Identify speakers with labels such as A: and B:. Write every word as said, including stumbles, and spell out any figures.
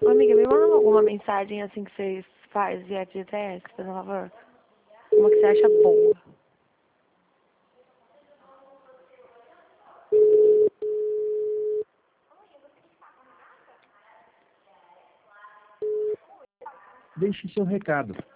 A: Ô, amiga, me manda alguma mensagem assim que você faz via G T S, por favor. Uma que você acha boa.
B: Deixe seu recado.